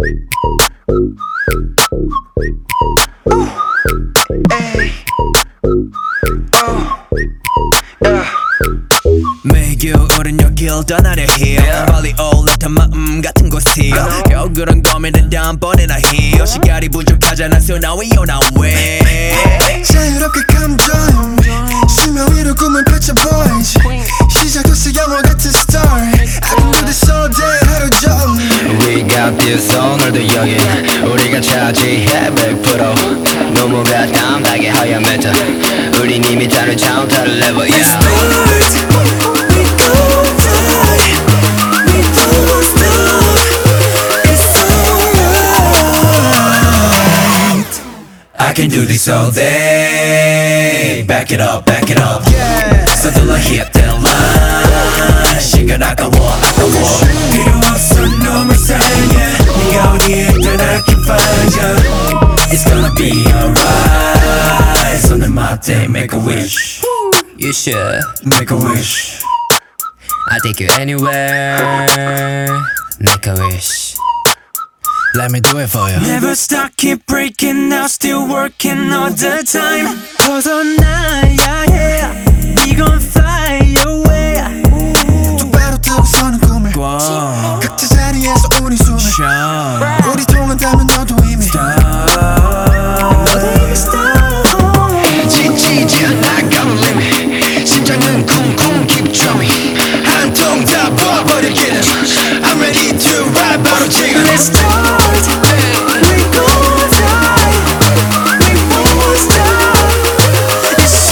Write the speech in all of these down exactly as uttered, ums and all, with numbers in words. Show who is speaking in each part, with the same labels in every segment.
Speaker 1: 매일 겨울은 여길 떠나려 해 빨리 올라탄 마음 같은 곳이 겨우 그런 고민은 다음번에나 해 시간이 부족하잖아 so now we on our way
Speaker 2: 자유롭게 감정 수면 위로 꿈을 펼쳐 boys 시작됐어 영화 같은 story I can do this all day 하루 종일
Speaker 3: We got this 오늘도 여긴 우리가 차지해 백 퍼센트 너무 가감하게 하얀 메타 우린 이미 다른 차원 다른 level yeah.
Speaker 1: Let's start We go die We don't stop It's alright I can do this all day Back it up, back it up yeah. 서둘러 hit that line 시간 아까워, 아까워 필요 없어 놈을 사랑해 네가 어디에 있든 I can find you It's gonna be alright 손을 맞대 make a wish You should make a wish I'll take you anywhere Make a wish Let me do it for you Never stop, keep breaking out Still working all the time 벗어나야 해 We gon' fly away
Speaker 2: 똑바로 뜨고 서는 꿈을 wow. 각자 자리에서 우리 숨을
Speaker 1: Shine.
Speaker 2: 우리 통한다면 너도 이미
Speaker 3: 지치지 않아 got no limit 심장은 쿵쿵 keep drumming 한통 다 부어버리기는 I'm ready to ride 바로 지금
Speaker 1: Let's start We gon' die We won't stop It's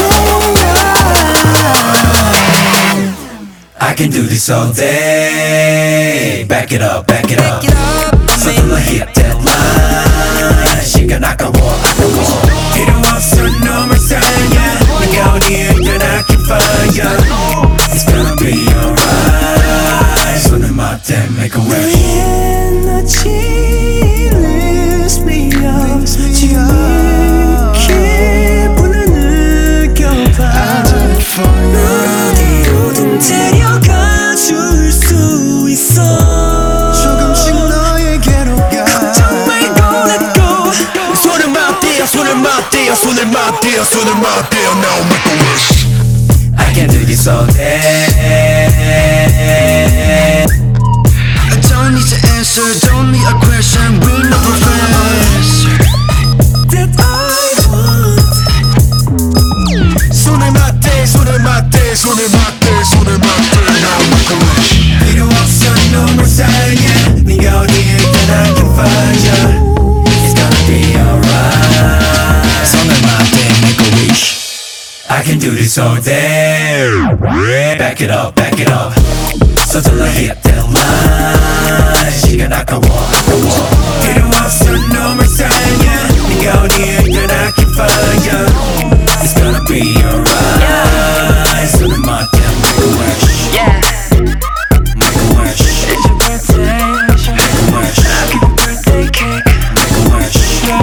Speaker 1: alright I can do this all day Back it up, back it up 서둘러 hit that line 시간 아까워, 아까워 필요 없어 놈을 사랑해 네가 어디에 있든 I can find you It's gonna be alright 손을 맞대 make a wish 에너지 lift me up 지금 기분을 느껴봐 어디로든 데려가 줄 수 있어
Speaker 2: 조금씩 너에게로 가
Speaker 1: 걱정 말고 let go
Speaker 3: 손을 맞대요 손을 맞대요 손을 맞대요 손을 맞대요 Now make a wish
Speaker 1: I can do this all day
Speaker 2: I don't need to answer, don't need a question We know we're friends
Speaker 1: That I want
Speaker 2: 손을 맞대 손을 맞대 손을 맞대 손을 맞대 Now make a wish
Speaker 1: 필요 없어 놈을 사랑해 네가 어디에 있든 I can find you It's gonna be alright 손을 맞대 make a wish I can do this all day Back it up, back it up 서둘러 hit that line 시간 아까워, 아까워 필요 없어 놈을 사랑해 네가 어디에 있든 I can find you It's gonna be alright 손을 맞대 make a wish
Speaker 3: Yeah
Speaker 1: Make a wish
Speaker 3: It's your birthday
Speaker 1: Make a wish
Speaker 3: Happy birthday cake
Speaker 1: Make a wish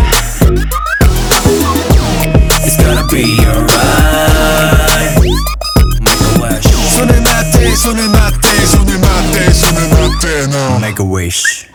Speaker 1: It's gonna be alright Make a wish
Speaker 2: 손을 맞대 손을 맞대 손을 맞대 손을 맞대 Now
Speaker 1: Make a wish